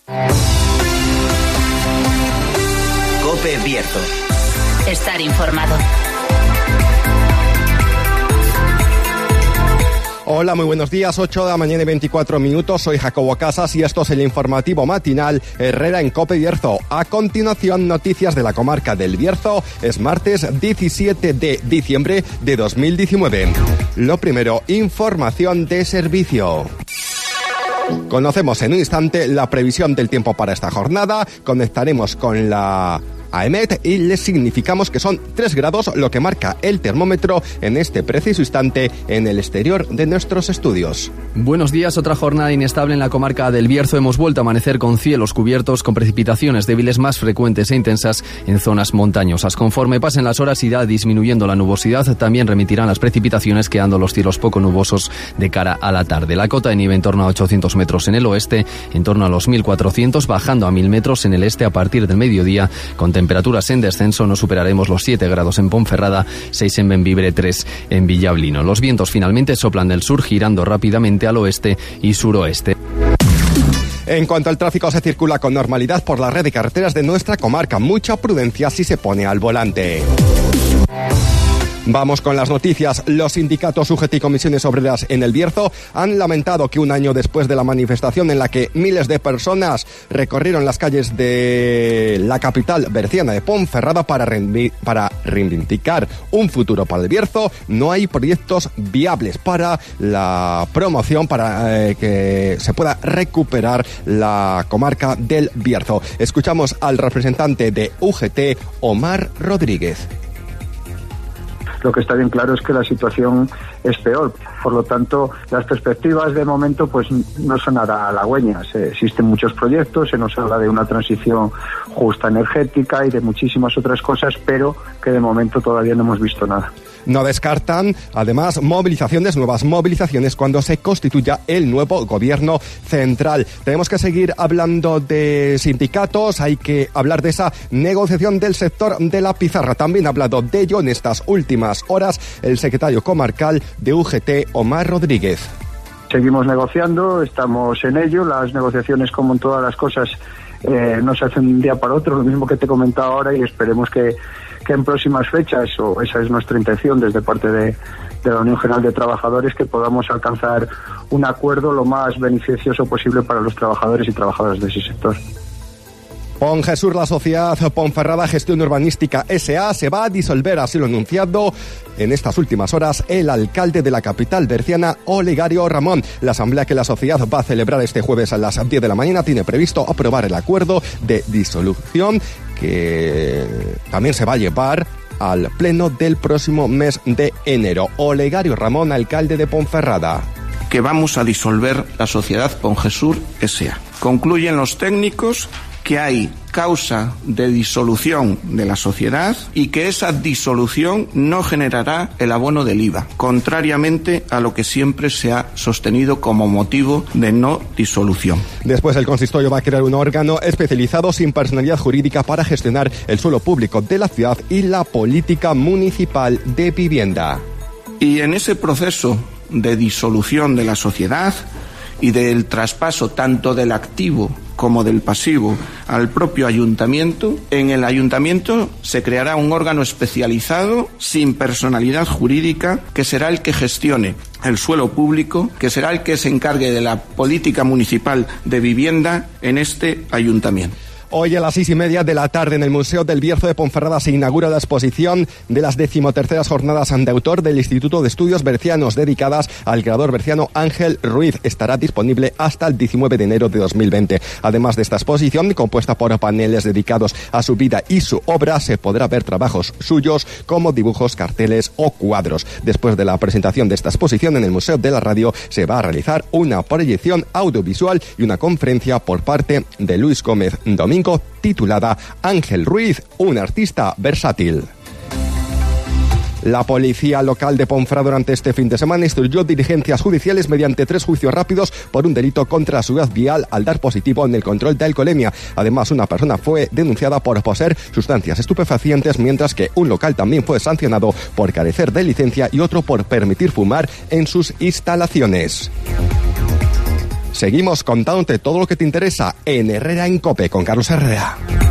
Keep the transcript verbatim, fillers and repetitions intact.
COPE Bierzo. Estar informado. Hola, muy buenos días, ocho de la mañana y veinticuatro minutos, soy Jacobo Casas y esto es el informativo matinal Herrera en COPE Bierzo. A continuación, noticias de la comarca del Bierzo, es martes diecisiete de diciembre de dos mil diecinueve. Lo primero, información de servicio. Conocemos en un instante la previsión del tiempo para esta jornada, conectaremos con la AEMET y les significamos que son tres grados lo que marca el termómetro en este preciso instante en el exterior de nuestros estudios. Buenos días, otra jornada inestable en la comarca del Bierzo. Hemos vuelto a amanecer con cielos cubiertos, con precipitaciones débiles más frecuentes e intensas en zonas montañosas. Conforme pasen las horas irá disminuyendo la nubosidad, también remitirán las precipitaciones, quedando los cielos poco nubosos de cara a la tarde. La cota de nieve en torno a ochocientos metros en el oeste, en torno a los mil cuatrocientos, bajando a mil metros en el este a partir del mediodía, con temperaturas en descenso. No superaremos los siete grados en Ponferrada, seis en Bembibre, tres en Villablino. Los vientos finalmente soplan del sur, girando rápidamente al oeste y suroeste. En cuanto al tráfico, se circula con normalidad por la red de carreteras de nuestra comarca. Mucha prudencia si se pone al volante. Vamos con las noticias. Los sindicatos U G T y comisiones obreras en el Bierzo han lamentado que un año después de la manifestación en la que miles de personas recorrieron las calles de la capital berciana de Ponferrada para, rein- para reivindicar un futuro para el Bierzo, no hay proyectos viables para la promoción, para eh, que se pueda recuperar la comarca del Bierzo. Escuchamos al representante de U G T, Omar Rodríguez. Lo que está bien claro es que la situación es peor. Por lo tanto, las perspectivas de momento pues no son nada halagüeñas. Eh, existen muchos proyectos, se nos habla de una transición justa energética y de muchísimas otras cosas, pero que de momento todavía no hemos visto nada. No descartan, además, movilizaciones, nuevas movilizaciones cuando se constituya el nuevo gobierno central. Tenemos que seguir hablando de sindicatos, hay que hablar de esa negociación del sector de la pizarra. También ha hablado de ello en estas últimas horas el secretario comarcal de U G T, Omar Rodríguez. Seguimos negociando, estamos en ello. Las negociaciones, como en todas las cosas, eh, no se hacen de un día para otro, lo mismo que te he comentado ahora, y esperemos que que en próximas fechas, o esa es nuestra intención desde parte de, de la Unión General de Trabajadores, que podamos alcanzar un acuerdo lo más beneficioso posible para los trabajadores y trabajadoras de ese sector. Ponjesur, la sociedad Ponferrada Gestión Urbanística S A se va a disolver, así lo ha anunciado en estas últimas horas el alcalde de la capital berciana, Olegario Ramón. La asamblea que la sociedad va a celebrar este jueves a las diez de la mañana tiene previsto aprobar el acuerdo de disolución que también se va a llevar al pleno del próximo mes de enero. Olegario Ramón, alcalde de Ponferrada. Que vamos a disolver la sociedad Ponjesur S A. Concluyen los técnicos que hay causa de disolución de la sociedad y que esa disolución no generará el abono del I V A, contrariamente a lo que siempre se ha sostenido como motivo de no disolución. Después el consistorio va a crear un órgano especializado sin personalidad jurídica para gestionar el suelo público de la ciudad y la política municipal de vivienda. Y en ese proceso de disolución de la sociedad y del traspaso tanto del activo como del pasivo al propio ayuntamiento, en el ayuntamiento se creará un órgano especializado sin personalidad jurídica que será el que gestione el suelo público, que será el que se encargue de la política municipal de vivienda en este ayuntamiento. Hoy a las seis y media de la tarde en el Museo del Bierzo de Ponferrada se inaugura la exposición de las decimoterceras jornadas de autor del Instituto de Estudios Bercianos dedicadas al creador berciano Ángel Ruiz. Estará disponible hasta el diecinueve de enero de dos mil veinte. Además de esta exposición, compuesta por paneles dedicados a su vida y su obra, se podrá ver trabajos suyos como dibujos, carteles o cuadros. Después de la presentación de esta exposición en el Museo de la Radio, se va a realizar una proyección audiovisual y una conferencia por parte de Luis Gómez Domingo, titulada Ángel Ruiz, un artista versátil. La policía local de Ponferrada durante este fin de semana instruyó diligencias judiciales mediante tres juicios rápidos por un delito contra la seguridad vial al dar positivo en el control de alcoholemia. Además, una persona fue denunciada por poseer sustancias estupefacientes, mientras que un local también fue sancionado por carecer de licencia y otro por permitir fumar en sus instalaciones. Seguimos contándote todo lo que te interesa en Herrera en COPE con Carlos Herrera.